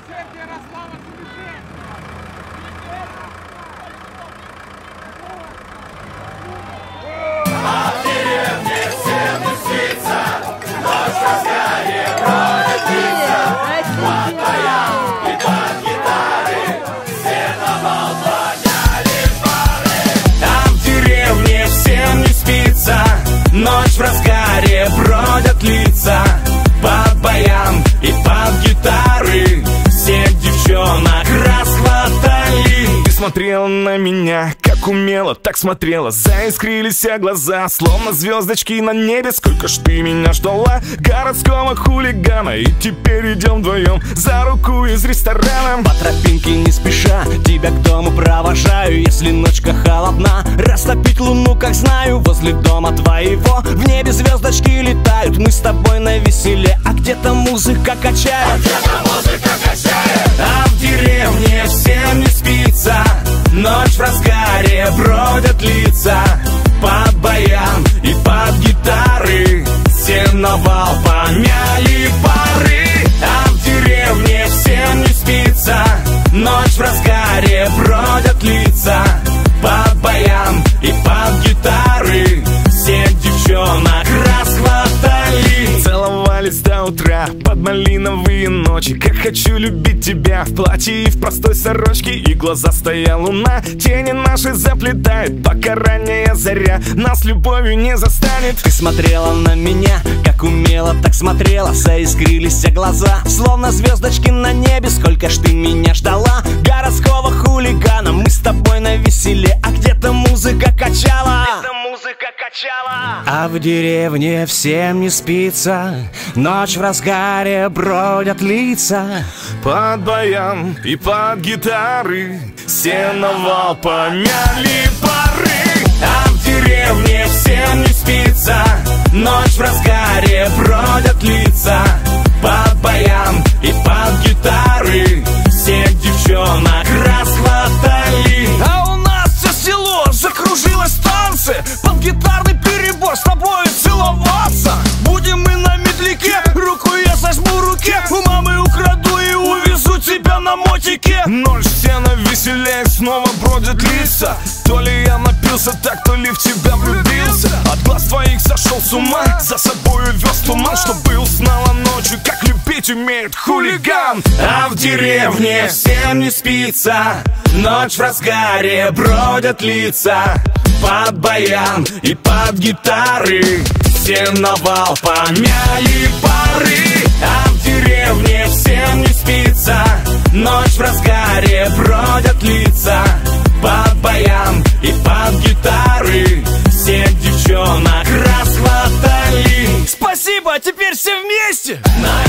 Ночь в разгаре, бродят лица под баян и под гитары. Всех девчонок расхватали. Ты смотрела на меня, как умела, так смотрела. Заискрились глаза, словно звездочки на небе. Сколько ж ты меня ждала, городского хулигана. И теперь идем вдвоем за руку из ресторана. По тропинке не спеша тебя к дому провожаю. Если ночка холодна, растопить луну, как знаю. Возле дома твоего в небе звездочки летают. Мы с тобой на веселе, а где-то музыка качает. А в деревне всем не спится. Ночь в разгаре, бродят лица под баян и под гитары. Все навал помяли пары. А в деревне всем не спится. Ночь в разгаре, бродят лица под баян и под гитары. Всех девчонок расхватали. Целовались до утра под малиновые ночи. Как хочу любить тебя в платье и в простой сорочке. И глазастая луна тени наши заплетает, пока ранняя заря нас любовью не застанет. Ты смотрела на меня, как умела, так смотрела. Заискрились глаза, словно звездочки на небе. Сколько ж ты меня ждала, городского хулигана. Мы с тобой на веселе, а где-то музыка качала. А в деревне всем не спится. Ночь в разгаре, бродят лица под баян и под гитары. Все навал помяли пары. А в деревне всем не спится. Ночь в разгаре, бродят лица под баян и под гитары. Всех девчонок расхватали. А у нас все село закружилось в танце под гитарный перебор, с тобой целоваться. Будем мы на медляке, руку я сожму в руке. У мамы украду и увезу тебя на мотике. Ночь все на веселее, снова бродят лица. То ли я напился так, то ли в тебя влюбился. От глаз твоих сошел с ума, за собою вез туман. Чтобы узнала ночью, как любить умеет хулиган. А в деревне всем не спится. Ночь в разгаре, бродят лица под баян и под гитары. Все навал помяли пары. А в деревне всем не спится. Ночь в разгаре, бродят лица под баян и под гитары. Всех девчонок расхватали. Спасибо, а теперь все вместе.